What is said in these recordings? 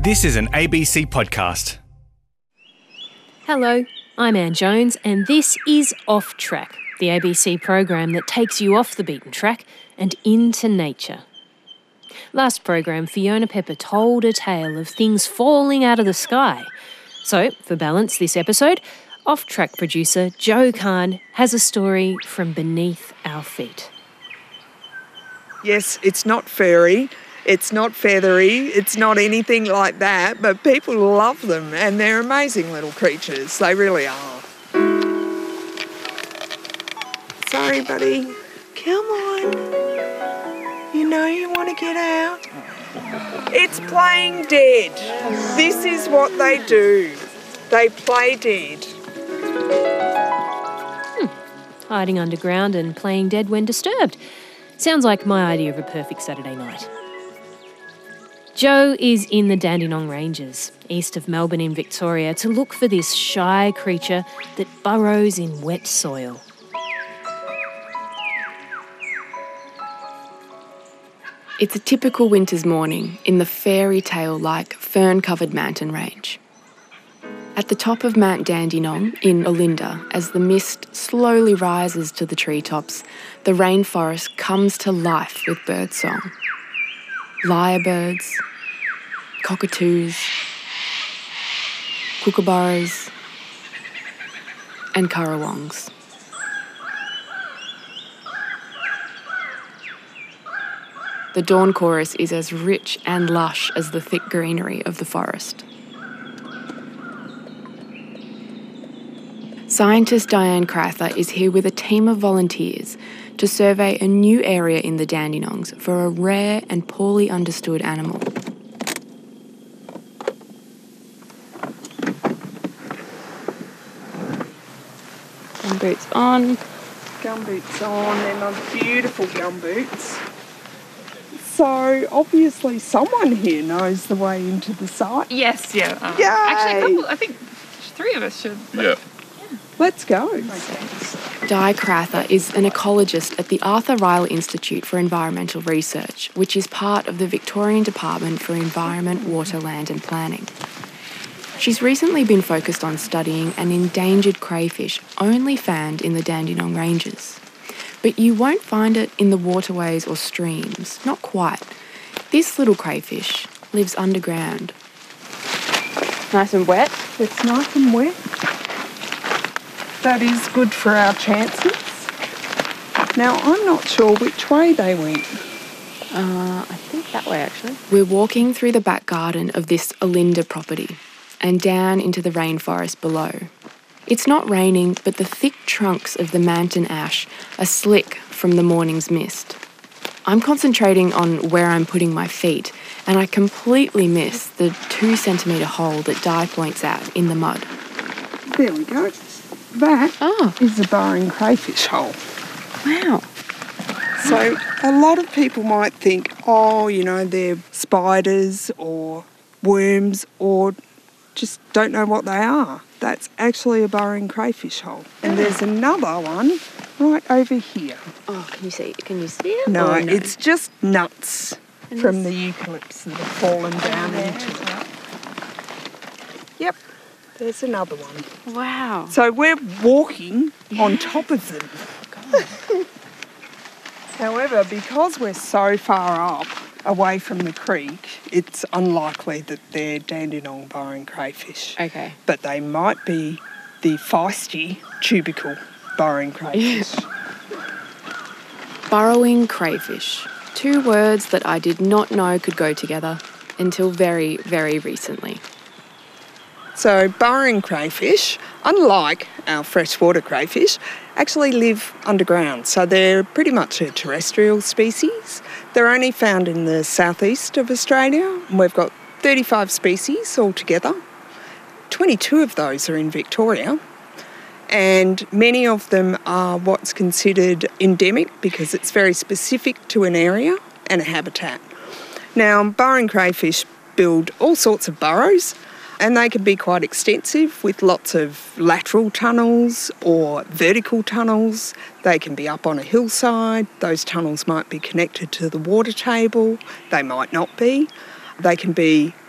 This is an ABC podcast. Hello, I'm Anne Jones and this is Off Track, the ABC program that takes you off the beaten track and into nature. Last program, Fiona Pepper told a tale of things falling out of the sky. So, for balance this episode, Off Track producer Joe Kahn has a story from beneath our feet. Yes, it's not furry, it's not feathery, it's not anything like that, but people love them and they're amazing little creatures. They really are. Sorry, buddy. Come on. You know you want to get out. It's playing dead. This is what they do. They play dead. Hiding underground and playing dead when disturbed. Sounds like my idea of a perfect Saturday night. Joe is in the Dandenong Ranges, east of Melbourne in Victoria, to look for this shy creature that burrows in wet soil. It's a typical winter's morning in the fairy tale-like fern-covered mountain range. At the top of Mount Dandenong in Olinda, as the mist slowly rises to the treetops, the rainforest comes to life with birdsong. Lyrebirds, cockatoos, kookaburras, and currawongs. The dawn chorus is as rich and lush as the thick greenery of the forest. Scientist Diane Crather is here with a team of volunteers to survey a new area in the Dandenongs for a rare and poorly understood animal. Gumboots on. Gumboots on, they're my beautiful gumboots. So obviously someone here knows the way into the site. Yes, yeah. Yay! Actually, I think three of us should. Yeah. Let's go. Di Crather is an ecologist at the Arthur Rylah Institute for Environmental Research, which is part of the Victorian Department for Environment, Water, Land and Planning. She's recently been focused on studying an endangered crayfish only found in the Dandenong Ranges. But you won't find it in the waterways or streams, not quite. This little crayfish lives underground. Nice and wet. It's nice and wet. That is good for our chances. Now, I'm not sure which way they went. I think that way, actually. We're walking through the back garden of this Olinda property and down into the rainforest below. It's not raining, but the thick trunks of the mountain ash are slick from the morning's mist. I'm concentrating on where I'm putting my feet, and I completely miss the 2-centimetre hole that Di points out in the mud. There we go. That is a burrowing crayfish hole. Wow. So a lot of people might think, they're spiders or worms or just don't know what they are. That's actually a burrowing crayfish hole. And there's another one right over here. Oh, can you see it? No, it's just nuts from the eucalypts that have fallen down into it. Yep, there's another one. Wow. So we're walking on top of them. However, because we're so far up away from the creek, it's unlikely that they're Dandenong burrowing crayfish. Okay. But they might be the feisty tubercle burrowing crayfish. Burrowing crayfish. 2 words that I did not know could go together until very, very recently. So burrowing crayfish, unlike our freshwater crayfish, actually live underground. So they're pretty much a terrestrial species. They're only found in the southeast of Australia. We've got 35 species altogether. 22 of those are in Victoria. And many of them are what's considered endemic because it's very specific to an area and a habitat. Now, burrowing crayfish build all sorts of burrows, and they can be quite extensive with lots of lateral tunnels or vertical tunnels. They can be up on a hillside. Those tunnels might be connected to the water table. They might not be. They can be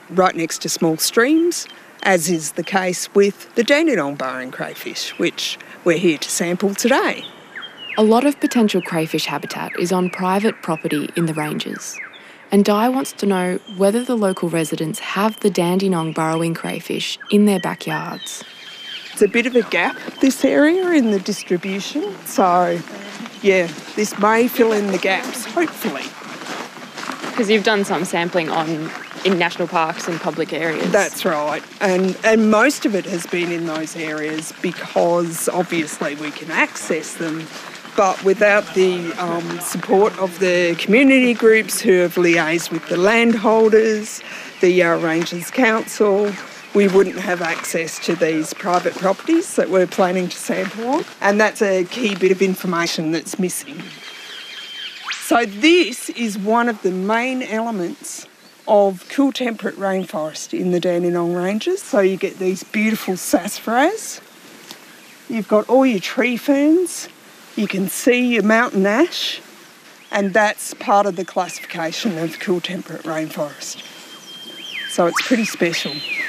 right next to small streams, as is the case with the Dandenong burrowing crayfish, which we're here to sample today. A lot of potential crayfish habitat is on private property in the ranges, and Di wants to know whether the local residents have the Dandenong burrowing crayfish in their backyards. It's a bit of a gap, this area, in the distribution, so yeah, this may fill in the gaps, hopefully. Because you've done some sampling in national parks and public areas. That's right, and most of it has been in those areas because obviously we can access them, but without the support of the community groups who have liaised with the landholders, the Yarra Ranges Council, we wouldn't have access to these private properties that we're planning to sample on, and that's a key bit of information that's missing. So this is one of the main elements of cool temperate rainforest in the Dandenong Ranges. So you get these beautiful sassafras, you've got all your tree ferns, you can see your mountain ash, and that's part of the classification of cool temperate rainforest. So it's pretty special.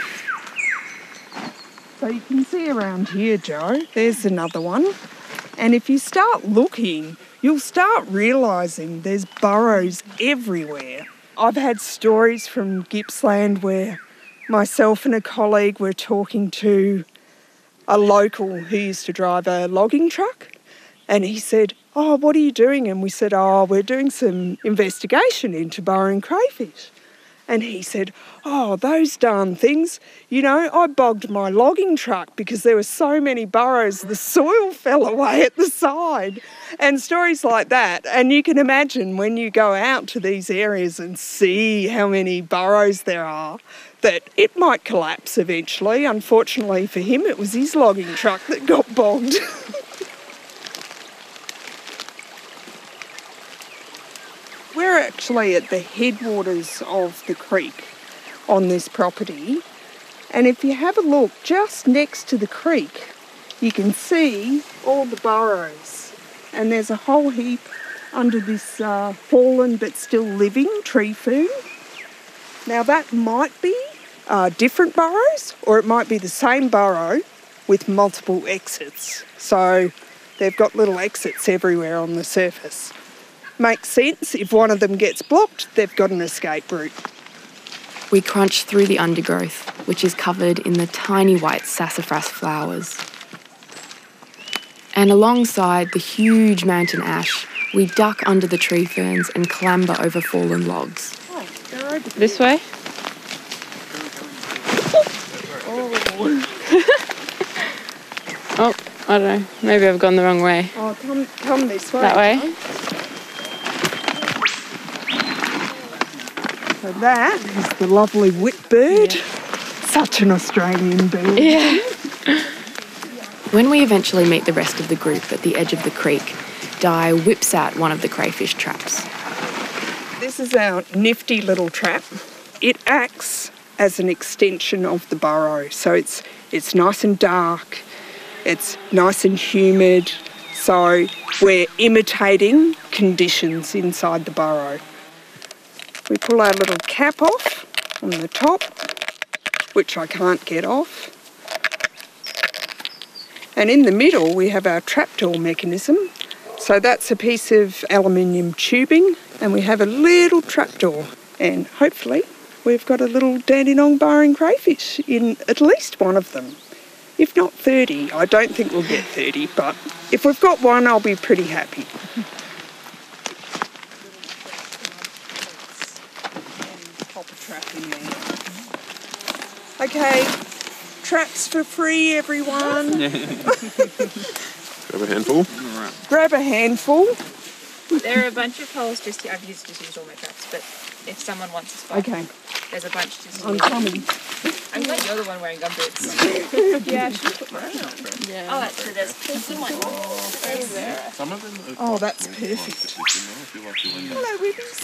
So you can see around here, Joe, there's another one. And if you start looking, you'll start realising there's burrows everywhere. I've had stories from Gippsland where myself and a colleague were talking to a local who used to drive a logging truck, and he said, "Oh, what are you doing?" And we said, "Oh, we're doing some investigation into burrowing crayfish." And he said, "Oh, those darn things. You know, I bogged my logging truck because there were so many burrows, the soil fell away at the side." And stories like that. And you can imagine when you go out to these areas and see how many burrows there are, that it might collapse eventually. Unfortunately for him, it was his logging truck that got bogged. We're actually at the headwaters of the creek on this property, and if you have a look just next to the creek, you can see all the burrows, and there's a whole heap under this fallen but still living tree fern. Now that might be different burrows, or it might be the same burrow with multiple exits. So they've got little exits everywhere on the surface. Makes sense. If one of them gets blocked, they've got an escape route. We crunch through the undergrowth, which is covered in the tiny white sassafras flowers. And alongside the huge mountain ash, we duck under the tree ferns and clamber over fallen logs. Oh, they're over there. This way? Oh, I don't know. Maybe I've gone the wrong way. Oh, come this way. That way? So that is the lovely whitbird. Yeah. Such an Australian bird. Yeah. When we eventually meet the rest of the group at the edge of the creek, Di whips out one of the crayfish traps. This is our nifty little trap. It acts as an extension of the burrow. So it's nice and dark, it's nice and humid, so we're imitating conditions inside the burrow. We pull our little cap off on the top, which I can't get off. And in the middle we have our trapdoor mechanism. So that's a piece of aluminium tubing, and we have a little trapdoor, and hopefully we've got a little Dandenong burrowing crayfish in at least one of them. If not 30, I don't think we'll get 30, but if we've got one, I'll be pretty happy. Pop a trap in there. Okay, traps for free, everyone. Grab a handful. Grab a handful. There are a bunch of holes just here. I've just used all my traps, but if someone wants a spot, Okay, there's a bunch just here. I'm coming. I'm glad you're the one wearing gumboots. Yeah, I should put mine on. Yeah. Oh, that's true. There's someone. There's there. Some of them are Oh, that's perfect. Hello, Wibbies.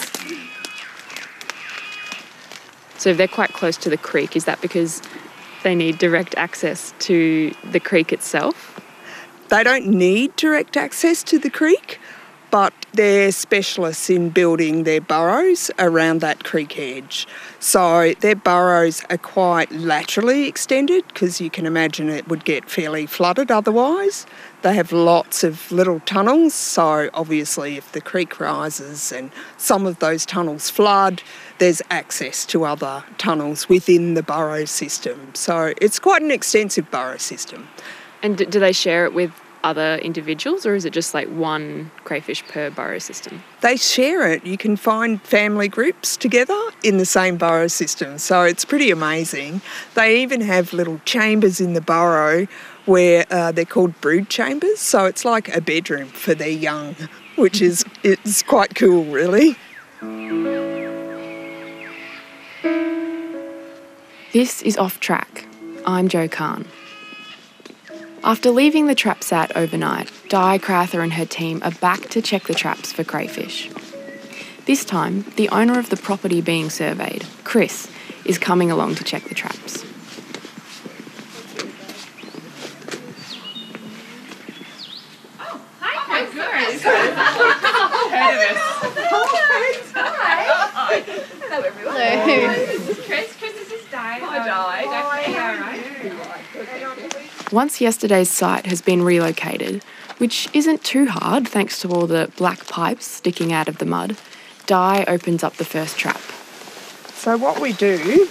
So if they're quite close to the creek, is that because they need direct access to the creek itself? They don't need direct access to the creek. but they're specialists in building their burrows around that creek edge. So their burrows are quite laterally extended because you can imagine it would get fairly flooded otherwise. They have lots of little tunnels, so obviously if the creek rises and some of those tunnels flood, there's access to other tunnels within the burrow system. So it's quite an extensive burrow system. And do they share it with other individuals, or is it just like one crayfish per burrow system? They share it. You can find family groups together in the same burrow system, so it's pretty amazing. They even have little chambers in the burrow where they're called brood chambers, so it's like a bedroom for their young, which is it's quite cool, really. This is Off Track. I'm Jo Kahn. After leaving the trap sat overnight, Di Crather and her team are back to check the traps for crayfish. This time, the owner of the property being surveyed, Chris, is coming along to check the traps. Hello, everyone. This is Chris. This is Di. Once yesterday's site has been relocated, which isn't too hard thanks to all the black pipes sticking out of the mud, Di opens up the first trap. So what we do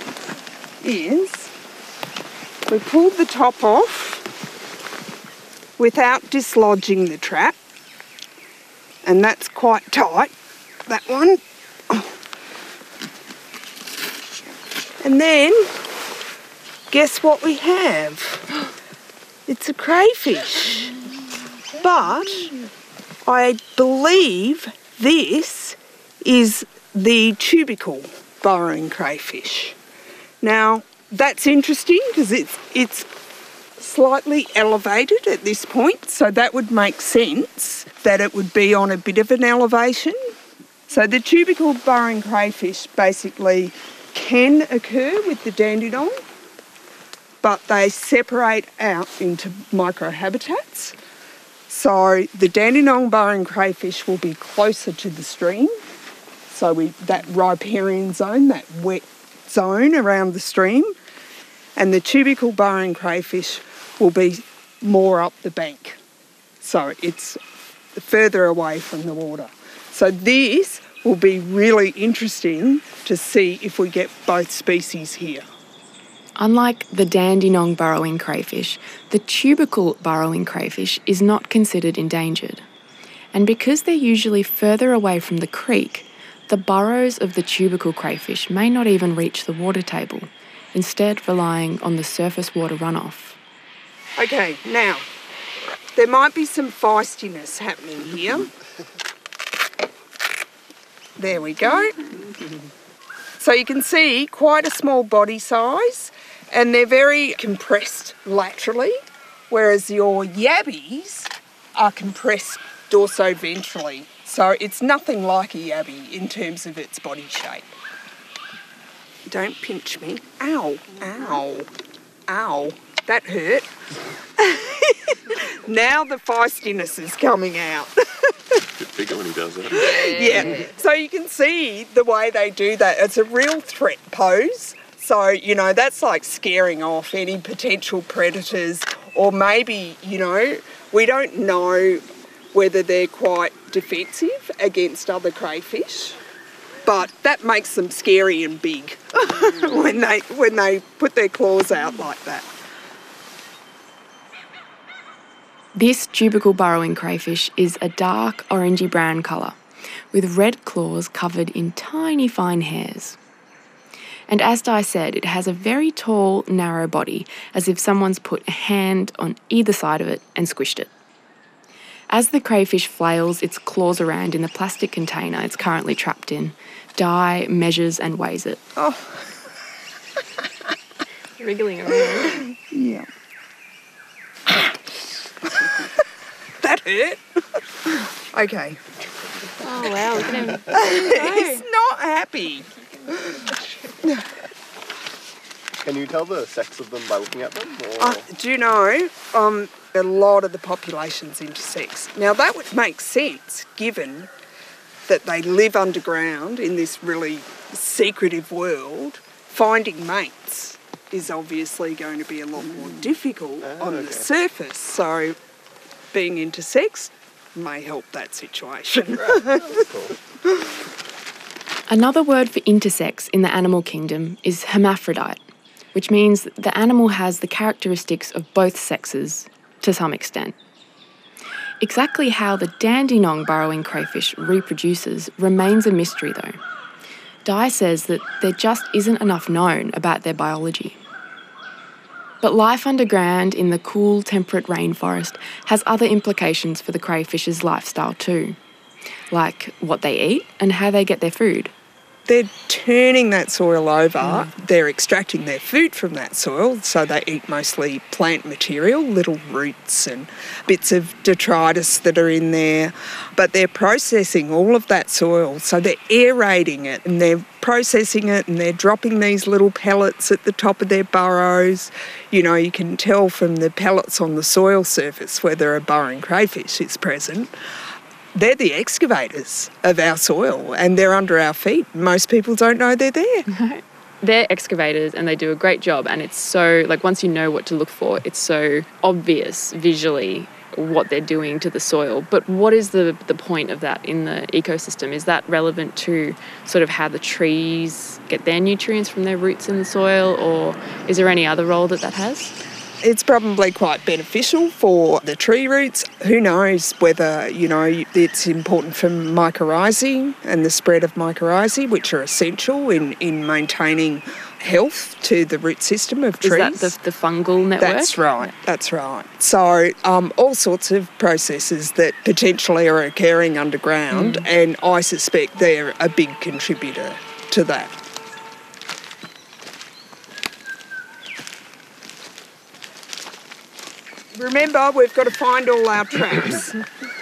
is we pull the top off without dislodging the trap, and that's quite tight, that one. And then, guess what we have? It's a crayfish. But I believe this is the tubercle burrowing crayfish. Now, that's interesting because it's slightly elevated at this point, so that would make sense that it would be on a bit of an elevation. So the tubercle burrowing crayfish basically can occur with the Dandenong, but they separate out into microhabitats. So the Dandenong burrowing crayfish will be closer to the stream. So that riparian zone, that wet zone around the stream, and the tubercle burrowing crayfish will be more up the bank. So it's further away from the water. So this will be really interesting to see if we get both species here. Unlike the Dandenong burrowing crayfish, the tubercle burrowing crayfish is not considered endangered. And because they're usually further away from the creek, the burrows of the tubercle crayfish may not even reach the water table, instead relying on the surface water runoff. Okay, now, there might be some feistiness happening here. There we go. So you can see quite a small body size, and they're very compressed laterally, whereas your yabbies are compressed dorsoventrally. So it's nothing like a yabby in terms of its body shape. Don't pinch me. Ow, ow, ow. That hurt. Now the feistiness is coming out. Bit bigger when he does that. Yeah. So you can see the way they do that. It's a real threat pose. So, you know, that's like scaring off any potential predators, or maybe, you know, we don't know whether they're quite defensive against other crayfish, but that makes them scary and big when they put their claws out like that. This tubercle burrowing crayfish is a dark orangey brown colour, with red claws covered in tiny fine hairs. And as Di said, it has a very tall, narrow body, as if someone's put a hand on either side of it and squished it. As the crayfish flails its claws around in the plastic container it's currently trapped in, Di measures and weighs it. Oh. Wriggling around. Yeah. That hurt. Okay. Oh, wow, look at him. He's not happy. Can you tell the sex of them by looking at them? Or? Do you know, a lot of the population's intersex. Now, that would make sense, given that they live underground in this really secretive world. Finding mates is obviously going to be a lot more difficult on the surface. So being intersex may help that situation. Right. That's cool. Another word for intersex in the animal kingdom is hermaphrodite, which means the animal has the characteristics of both sexes to some extent. Exactly how the Dandenong burrowing crayfish reproduces remains a mystery though. Di says that there just isn't enough known about their biology. But life underground in the cool, temperate rainforest has other implications for the crayfish's lifestyle too, like what they eat and how they get their food. They're turning that soil over, they're extracting their food from that soil, so they eat mostly plant material, little roots and bits of detritus that are in there, but they're processing all of that soil, so they're aerating it and they're processing it and they're dropping these little pellets at the top of their burrows. You know, you can tell from the pellets on the soil surface whether a burrowing crayfish is present. They're the excavators of our soil and they're under our feet. Most people don't know they're there. They're excavators and they do a great job, and it's so, like, once you know what to look for, it's so obvious visually what they're doing to the soil. But what is the point of that in the ecosystem? Is that relevant to sort of how the trees get their nutrients from their roots in the soil, or is there any other role that has? It's probably quite beneficial for the tree roots. Who knows whether, you know, it's important for mycorrhizae and the spread of mycorrhizae, which are essential in maintaining health to the root system of trees. Is that the fungal network? That's right, that's right. So all sorts of processes that potentially are occurring underground, and I suspect they're a big contributor to that. Remember, we've got to find all our traps.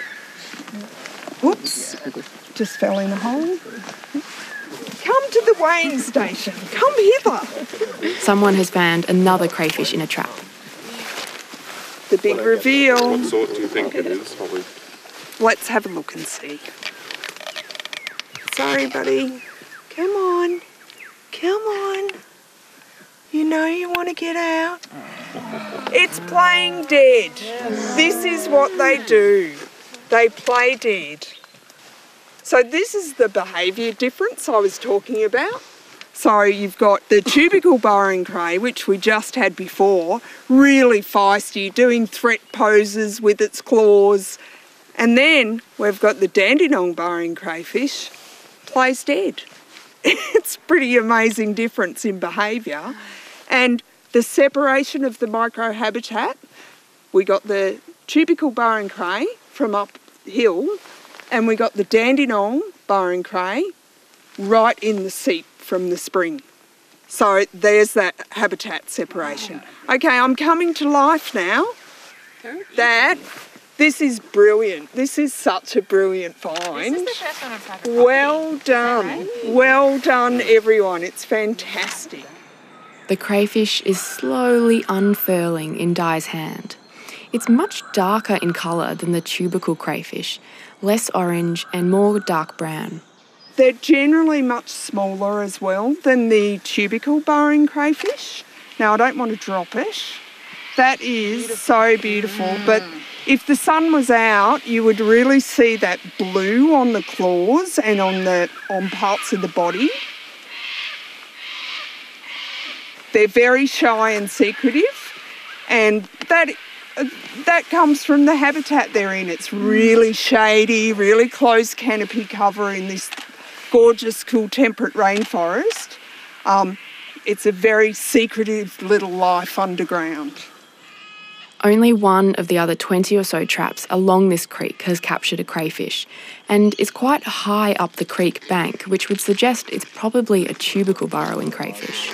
Whoops, just fell in a hole. Come to the weighing station. Come hither. Someone has found another crayfish in a trap. The big reveal. What sort do you think it is? Probably. Let's have a look and see. Sorry, buddy. Come on. Come on. You know you want to get out. It's playing dead. This is what they do. They play dead. So this is the behaviour difference I was talking about. So you've got the tubercle burrowing cray, which we just had before, really feisty, doing threat poses with its claws. And then we've got the Dandenong burrowing crayfish, plays dead. It's a pretty amazing difference in behaviour. And the separation of the microhabitat, we got the tubercle burrowing cray from uphill, and we got the Dandenong burrowing cray right in the seep from the spring. So there's that habitat separation. Okay, I'm coming to life now. This is brilliant. This is such a brilliant find. This is the first one I've tried to Well done. Well done, everyone. It's fantastic. The crayfish is slowly unfurling in Di's hand. It's much darker in colour than the tubercle crayfish, less orange and more dark brown. They're generally much smaller as well than the tubercle burrowing crayfish. Now, I don't want to drop it. That is so beautiful, but if the sun was out, you would really see that blue on the claws and on parts of the body. They're very shy and secretive, and that comes from the habitat they're in. It's really shady, really close canopy cover in this gorgeous, cool, temperate rainforest. It's a very secretive little life underground. Only one of the other 20 or so traps along this creek has captured a crayfish, and it's quite high up the creek bank, which would suggest it's probably a tubercle burrowing crayfish.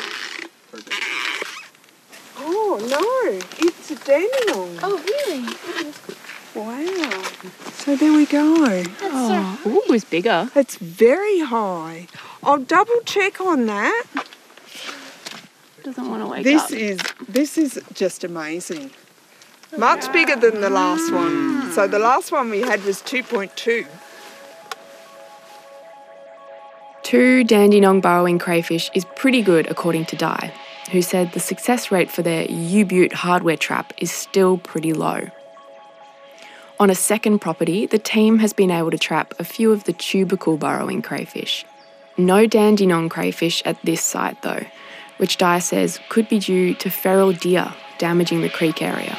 Oh, no, it's a Dandenong. Oh, really? Wow. So there we go. Ooh, it was bigger. It's very high. I'll double check on that. Doesn't want to wake up. This is just amazing. Much bigger than the last one. So the last one we had was 2.2. 2 Dandenong burrowing crayfish is pretty good according to Di, who said the success rate for their U-Butte hardware trap is still pretty low. On a second property, the team has been able to trap a few of the tubercle burrowing crayfish. No Dandenong crayfish at this site though, which Di says could be due to feral deer damaging the creek area.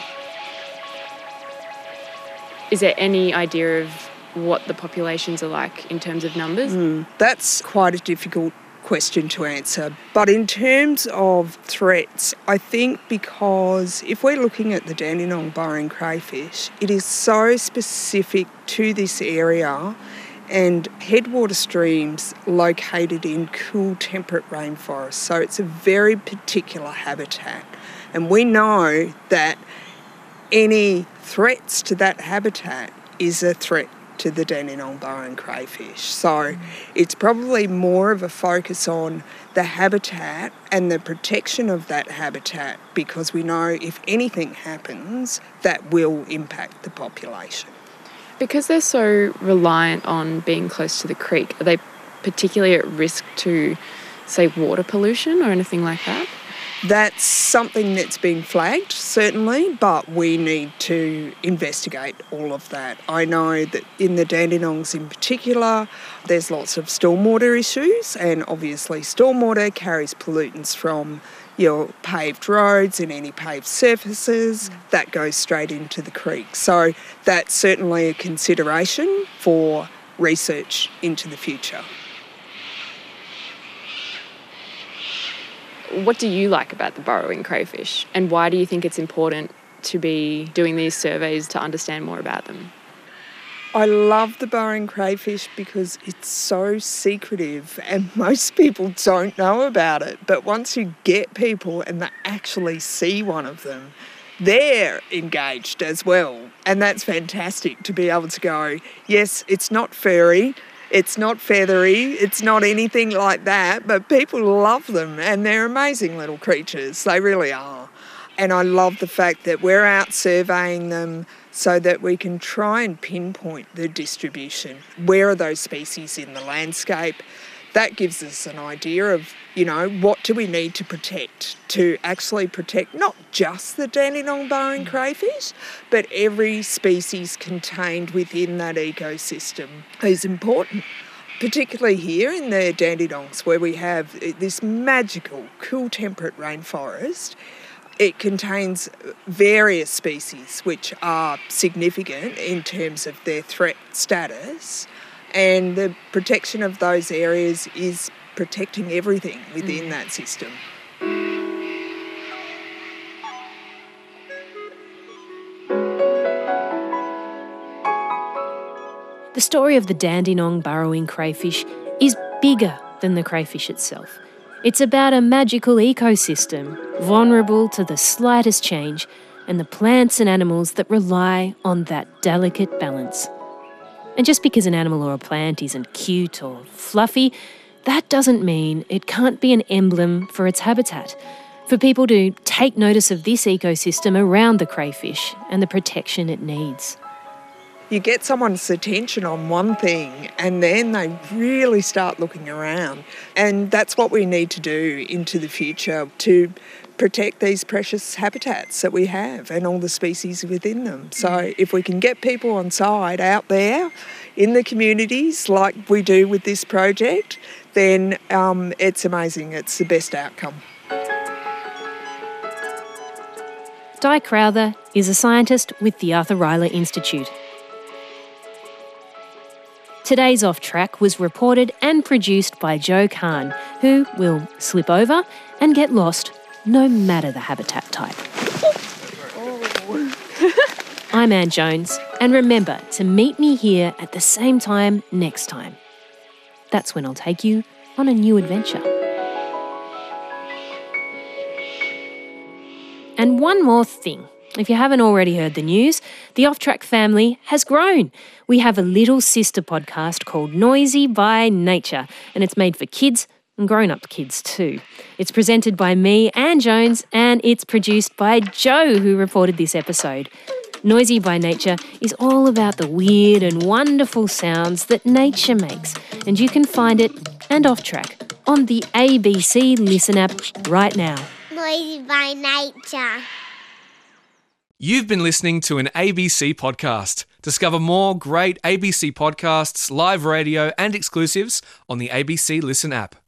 Is there any idea of what the populations are like in terms of numbers? That's quite a difficult question to answer. But in terms of threats, I think because if we're looking at the Dandenong burrowing crayfish, it is so specific to this area and headwater streams located in cool temperate rainforests. So it's a very particular habitat. And we know that any threats to that habitat is a threat to the Dandenong burrowing crayfish. So it's probably more of a focus on the habitat and the protection of that habitat, because we know if anything happens, that will impact the population. Because they're so reliant on being close to the creek, are they particularly at risk to, say, water pollution or anything like that? That's something that's been flagged, certainly, but we need to investigate all of that. I know that in the Dandenongs in particular, there's lots of stormwater issues, and obviously stormwater carries pollutants from your paved roads and any paved surfaces that goes straight into the creek. So that's certainly a consideration for research into the future. What do you like about the burrowing crayfish, and why do you think it's important to be doing these surveys to understand more about them? I love the burrowing crayfish because it's so secretive and most people don't know about it. But once you get people and they actually see one of them, they're engaged as well. And that's fantastic to be able to go, yes, it's not furry, it's not feathery, it's not anything like that, but people love them and they're amazing little creatures. They really are. And I love the fact that we're out surveying them so that we can try and pinpoint the distribution. Where are those species in the landscape? That gives us an idea of, what do we need to protect to actually protect not just the Dandenong burrowing crayfish, but every species contained within that ecosystem is important. Particularly here in the Dandenongs, where we have this magical, cool temperate rainforest. It contains various species which are significant in terms of their threat status, and the protection of those areas is protecting everything within that system. The story of the Dandenong burrowing crayfish is bigger than the crayfish itself. It's about a magical ecosystem, vulnerable to the slightest change, and the plants and animals that rely on that delicate balance. And just because an animal or a plant isn't cute or fluffy, that doesn't mean it can't be an emblem for its habitat, for people to take notice of this ecosystem around the crayfish and the protection it needs. You get someone's attention on one thing and then they really start looking around. And that's what we need to do into the future to protect these precious habitats that we have and all the species within them. So if we can get people on side out there in the communities like we do with this project, then it's amazing. It's the best outcome. Di Crowther is a scientist with the Arthur Rylah Institute. Today's Off Track was reported and produced by Joe Kahn, who will slip over and get lost no matter the habitat type. I'm Anne Jones, and remember to meet me here at the same time next time. That's when I'll take you on a new adventure. And one more thing. If you haven't already heard the news, the Off Track family has grown. We have a little sister podcast called Noisy by Nature, and it's made for kids and grown-up kids too. It's presented by me, Anne Jones, and it's produced by Joe, who reported this episode. Noisy by Nature is all about the weird and wonderful sounds that nature makes, and you can find it, and Off Track, on the ABC Listen app right now. Noisy by Nature. You've been listening to an ABC podcast. Discover more great ABC podcasts, live radio, and exclusives on the ABC Listen app.